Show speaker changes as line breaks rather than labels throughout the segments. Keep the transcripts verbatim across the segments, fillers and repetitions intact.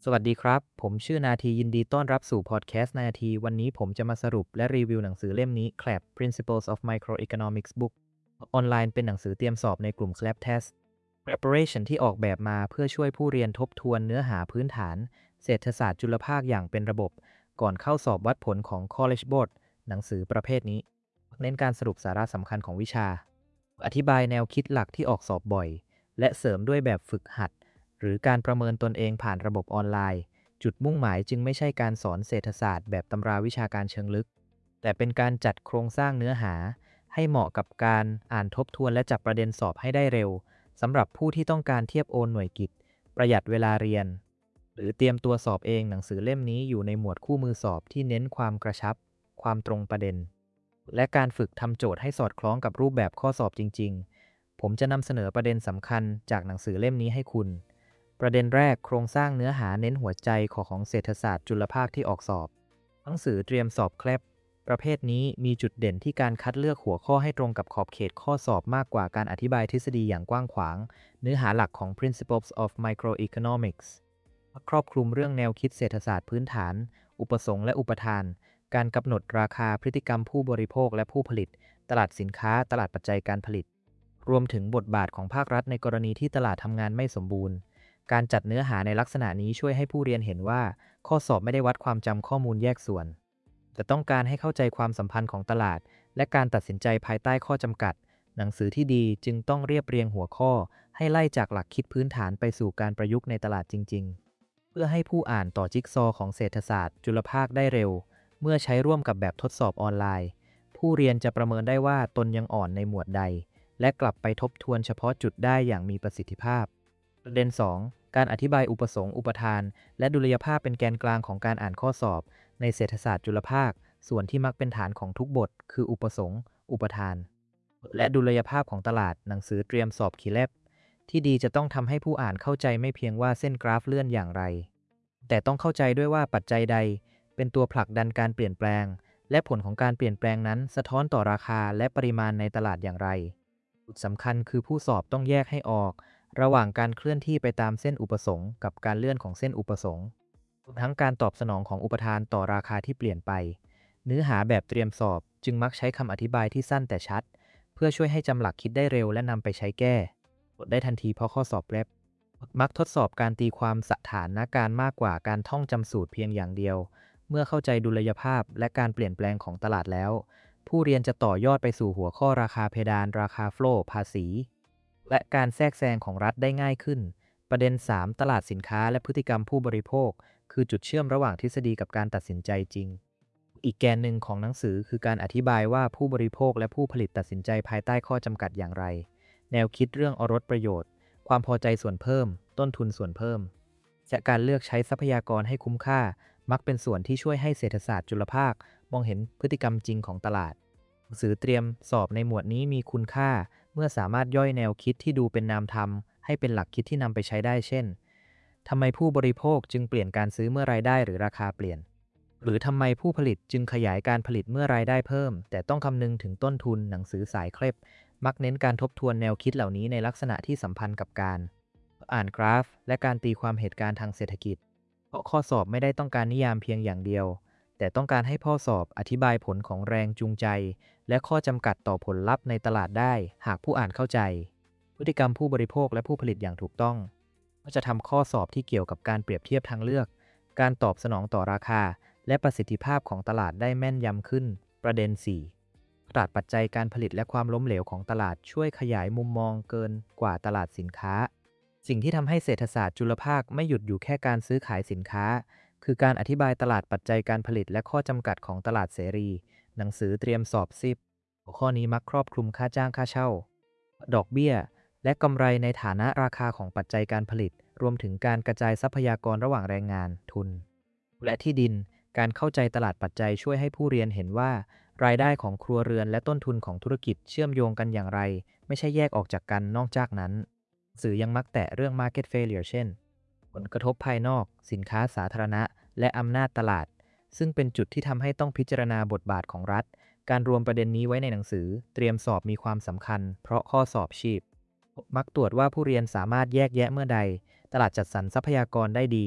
สวัสดีครับ ผมชื่อนาทียินดีต้อนรับสู่พอดแคสต์นาที วันนี้ผมจะมาสรุปและรีวิวหนังสือเล่มนี้ ซี เอ แอล Principles of Microeconomics Book ออนไลน์เป็นหนังสือเตรียมสอบในกลุ่ม ซี เอ แอล Test Preparation ที่ออกแบบมาเพื่อช่วยผู้เรียนทบทวนเนื้อหาพื้นฐานเศรษฐศาสตร์จุลภาคอย่างเป็นระบบก่อนเข้าสอบวัดผลของ College Board หนังสือประเภทนี้เน้นการสรุปสาระสำคัญของวิชาอธิบายแนวคิดหลักที่ออกสอบบ่อยและเสริมด้วยแบบฝึกหัดหรือการประเมินตนเองผ่านระบบออนไลน์จุดมุ่งหมายจึงไม่ใช่การสอนเศรษฐศาสตร์แบบตำราวิชาการเชิงลึกแต่เป็นการจัดโครงสร้างเนื้อหาให้เหมาะกับการอ่านทบทวนและจับประเด็นสอบให้ได้เร็วสำหรับผู้ที่ต้องการเทียบโอนหน่วยกิตประหยัดเวลาเรียนหรือเตรียมตัวสอบเองหนังสือเล่มนี้อยู่ในหมวดคู่มือสอบที่เน้นความกระชับความตรงประเด็นและการฝึกทำโจทย์ให้สอดคล้องกับรูปแบบข้อสอบจริงๆผมจะนำเสนอประเด็นสำคัญจากหนังสือเล่มนี้ให้คุณประเด็นแรกโครงสร้างเนื้อหาเน้นหัวใจของของเศรษฐศาสตร์จุลภาคที่ออกสอบหนังสือเตรียมสอบแคลปประเภทนี้มีจุดเด่นที่การคัดเลือกหัวข้อให้ตรงกับขอบเขตข้อสอบมากกว่าการอธิบายทฤษฎีอย่างกว้างขวางเนื้อหาหลักของ Principles of Microeconomics ครอบคลุมเรื่องแนวคิดเศรษฐศาสตร์พื้นฐานอุปสงค์และอุปทานการกำหนดราคาพฤติกรรมผู้บริโภคและผู้ผลิตตลาดสินค้าตลาดปัจจัยการผลิตรวมถึงบทบาทของภาครัฐในกรณีที่ตลาดทำงานไม่สมบูรณ์การจัดเนื้อหาในลักษณะนี้ช่วยให้ผู้เรียนเห็นว่าข้อสอบไม่ได้วัดความจำข้อมูลแยกส่วนแต่ต้องการให้เข้าใจความสัมพันธ์ของตลาดและการตัดสินใจภายใต้ข้อจำกัดหนังสือที่ดีจึงต้องเรียบเรียงหัวข้อให้ไล่จากหลักคิดพื้นฐานไปสู่การประยุกต์ในตลาดจริงๆเพื่อให้ผู้อ่านต่อจิ๊กซอว์ของเศรษฐศาสตร์จุลภาคได้เร็วเมื่อใช้ร่วมกับแบบทดสอบออนไลน์ผู้เรียนจะประเมินได้ว่าตนยังอ่อนในหมวดใดและกลับไปทบทวนเฉพาะจุดได้อย่างมีประสิทธิภาพประเด็น สอง การอธิบายอุปสงค์อุปทานและดุลยภาพเป็นแกนกลางของการอ่านข้อสอบในเศรษฐศาสตร์จุลภาคส่วนที่มักเป็นฐานของทุกบทคืออุปสงค์อุปทานและดุลยภาพของตลาดหนังสือเตรียมสอบคีเลบที่ดีจะต้องทำให้ผู้อ่านเข้าใจไม่เพียงว่าเส้นกราฟเลื่อนอย่างไรแต่ต้องเข้าใจด้วยว่าปัจจัยใดเป็นตัวผลักดันการเปลี่ยนแปลงและผลของการเปลี่ยนแปลงนั้นสะท้อนต่อราคาและปริมาณในตลาดอย่างไรจุดสำคัญคือผู้สอบต้องแยกให้ออกระหว่างการเคลื่อนที่ไปตามเส้นอุปสงค์กับการเลื่อนของเส้นอุปสงค์รวมทั้งการตอบสนองของอุปทานต่อราคาที่เปลี่ยนไปเนื้อหาแบบเตรียมสอบจึงมักใช้คำอธิบายที่สั้นแต่ชัดเพื่อช่วยให้จำหลักคิดได้เร็วและนำไปใช้แก้ได้ทันทีเพราะข้อสอบแรปมักทดสอบการตีความสถานการณ์มากกว่าการท่องจำสูตรเพียงอย่างเดียวเมื่อเข้าใจดุลยภาพและการเปลี่ยนแปลงของตลาดแล้วผู้เรียนจะต่อยอดไปสู่หัวข้อราคาเพดานราคาโฟลว์ภาษีและการแทรกแซงของรัฐได้ง่ายขึ้นประเด็น สาม ตลาดสินค้าและพฤติกรรมผู้บริโภคคือจุดเชื่อมระหว่างทฤษฎีกับการตัดสินใจจริงอีกแกนหนึ่งของหนังสือคือการอธิบายว่าผู้บริโภคและผู้ผลิตตัดสินใจภายใต้ข้อจำกัดอย่างไรแนวคิดเรื่องอรสประโยชน์ความพอใจส่วนเพิ่มต้นทุนส่วนเพิ่มและการเลือกใช้ทรัพยากรให้คุ้มค่ามักเป็นส่วนที่ช่วยให้เศรษฐศาสตร์จุลภาคมองเห็นพฤติกรรมจริงของตลาดหนังสือเตรียมสอบในหมวดนี้มีคุณค่าเมื่อสามารถย่อยแนวคิดที่ดูเป็นนามธรรมให้เป็นหลักคิดที่นำไปใช้ได้เช่นทำไมผู้บริโภคจึงเปลี่ยนการซื้อเมื่อรายได้หรือราคาเปลี่ยนหรือทำไมผู้ผลิตจึงขยายการผลิตเมื่อรายได้เพิ่มแต่ต้องคำนึงถึงต้นทุนหนังสือสายเคล็บมักเน้นการทบทวนแนวคิดเหล่านี้ในลักษณะที่สัมพันธ์กับการอ่านกราฟและการตีความเหตุการณ์ทางเศรษฐกิจเพราะข้อสอบไม่ได้ต้องการนิยามเพียงอย่างเดียวแต่ต้องการให้ข้อสอบอธิบายผลของแรงจูงใจและข้อจำกัดต่อผลลัพธ์ในตลาดได้หากผู้อ่านเข้าใจพฤติกรรมผู้บริโภคและผู้ผลิตอย่างถูกต้องก็จะทำข้อสอบที่เกี่ยวกับการเปรียบเทียบทางเลือกการตอบสนองต่อราคาและประสิทธิภาพของตลาดได้แม่นยำขึ้นประเด็น สี่ ตลาดปัจจัยการผลิตและความล้มเหลวของตลาดช่วยขยายมุมมองเกินกว่าตลาดสินค้าสิ่งที่ทำให้เศรษฐศาสตร์จุลภาคไม่หยุดอยู่แค่การซื้อขายสินค้าคือการอธิบายตลาดปัจจัยการผลิตและข้อจำกัดของตลาดเสรีหนังสือเตรียมสอบซิปหัวข้อนี้มักครอบคลุมค่าจ้างค่าเช่าดอกเบี้ยและกำไรในฐานะราคาของปัจจัยการผลิตรวมถึงการกระจายทรัพยากรระหว่างแรงงานทุนและที่ดินการเข้าใจตลาดปัจจัยช่วยให้ผู้เรียนเห็นว่ารายได้ของครัวเรือนและต้นทุนของธุรกิจเชื่อมโยงกันอย่างไรไม่ใช่แยกออกจากกันนอกจากนั้นสื่อยังมักแตะเรื่อง market failure เช่นผลกระทบภายนอกสินค้าสาธารณะและอำนาจตลาดซึ่งเป็นจุดที่ทำให้ต้องพิจารณาบทบาทของรัฐการรวมประเด็นนี้ไว้ในหนังสือเตรียมสอบมีความสำคัญเพราะข้อสอบชีพมักตรวจว่าผู้เรียนสามารถแยกแยะเมื่อใดตลาดจัดสรรทรัพยากรได้ดี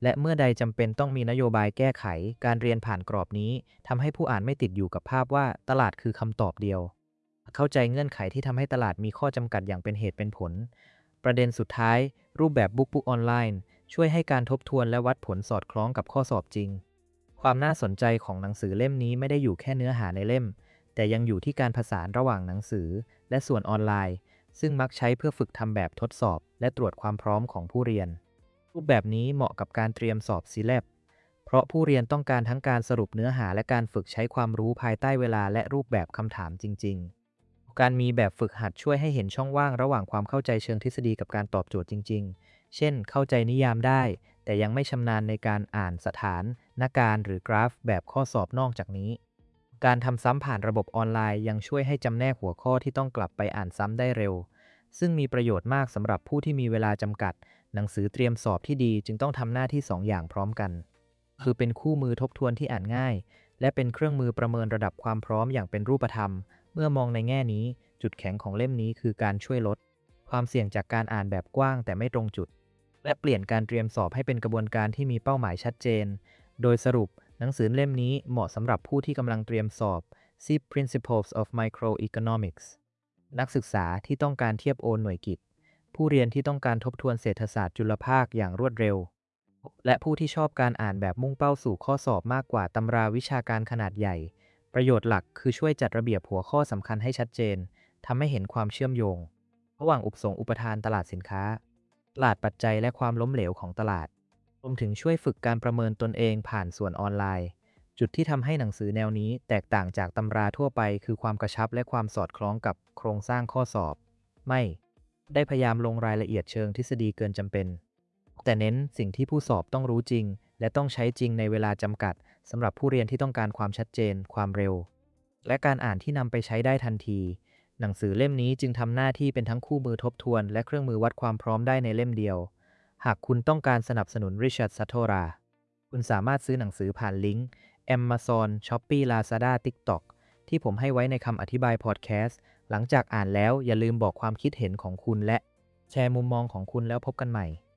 และเมื่อใดจำเป็นต้องมีนโยบายแก้ไขการเรียนผ่านกรอบนี้ทำให้ผู้อ่านไม่ติดอยู่กับภาพว่าตลาดคือคำตอบเดียวเข้าใจเงื่อนไขที่ทำให้ตลาดมีข้อจำกัดอย่างเป็นเหตุเป็นผลประเด็นสุดท้ายรูปแบบบุ๊กบุ๊กออนไลน์ช่วยให้การทบทวนและวัดผลสอดคล้องกับข้อสอบจริงความน่าสนใจของหนังสือเล่มนี้ไม่ได้อยู่แค่เนื้อหาในเล่มแต่ยังอยู่ที่การผสานระหว่างหนังสือและส่วนออนไลน์ซึ่งมักใช้เพื่อฝึกทำแบบทดสอบและตรวจความพร้อมของผู้เรียนรูปแบบนี้เหมาะกับการเตรียมสอบ ซี แอ พี เพราะผู้เรียนต้องการทั้งการสรุปเนื้อหาและการฝึกใช้ความรู้ภายใต้เวลาและรูปแบบคำถามจริงๆการมีแบบฝึกหัดช่วยให้เห็นช่องว่างระหว่างความเข้าใจเชิงทฤษฎีกับการตอบโจทย์จริงๆเช่นเข้าใจนิยามได้แต่ยังไม่ชำนาญในการอ่านสถานนาการหรือกราฟแบบข้อสอบนอกจากนี้การทำซ้ำผ่านระบบออนไลน์ยังช่วยให้จำแนกหัวข้อที่ต้องกลับไปอ่านซ้ำได้เร็วซึ่งมีประโยชน์มากสำหรับผู้ที่มีเวลาจำกัดหนังสือเตรียมสอบที่ดีจึงต้องทำหน้าที่สองอย่างพร้อมกันคือเป็นคู่มือทบทวนที่อ่านง่ายและเป็นเครื่องมือประเมินระดับความพร้อมอย่างเป็นรูปธรรมเมื่อมองในแง่นี้จุดแข็งของเล่มนี้คือการช่วยลดความเสี่ยงจากการอ่านแบบกว้างแต่ไม่ตรงจุดและเปลี่ยนการเตรียมสอบให้เป็นกระบวนการที่มีเป้าหมายชัดเจนโดยสรุปหนังสือเล่มนี้เหมาะสำหรับผู้ที่กำลังเตรียมสอบ สิบ Principles of Microeconomics นักศึกษาที่ต้องการเทียบโอนหน่วยกิตผู้เรียนที่ต้องการทบทวนเศรษฐศาสตร์จุลภาคอย่างรวดเร็วและผู้ที่ชอบการอ่านแบบมุ่งเป้าสู่ข้อสอบมากกว่าตำราวิชาการขนาดใหญ่ประโยชน์หลักคือช่วยจัดระเบียบหัวข้อสำคัญให้ชัดเจนทำให้เห็นความเชื่อมโยงระหว่างอุปสงค์อุปทานตลาดสินค้าตลาดปัจจัยและความล้มเหลวของตลาดรวมถึงช่วยฝึกการประเมินตนเองผ่านส่วนออนไลน์จุดที่ทำให้หนังสือแนวนี้แตกต่างจากตำราทั่วไปคือความกระชับและความสอดคล้องกับโครงสร้างข้อสอบไม่ได้พยายามลงรายละเอียดเชิงทฤษฎีเกินจำเป็นแต่เน้นสิ่งที่ผู้สอบต้องรู้จริงและต้องใช้จริงในเวลาจำกัดสำหรับผู้เรียนที่ต้องการความชัดเจนความเร็วและการอ่านที่นำไปใช้ได้ทันทีหนังสือเล่มนี้จึงทำหน้าที่เป็นทั้งคู่มือทบทวนและเครื่องมือวัดความพร้อมได้ในเล่มเดียวหากคุณต้องการสนับสนุนริชาร์ด ซัตโทราคุณสามารถซื้อหนังสือผ่านลิงก์ Amazon Shopee Lazada TikTok ที่ผมให้ไว้ในคำอธิบายพอดแคสต์หลังจากอ่านแล้วอย่าลืมบอกความคิดเห็นของคุณและแชร์มุมมองของคุณแล้วพบกันใหม่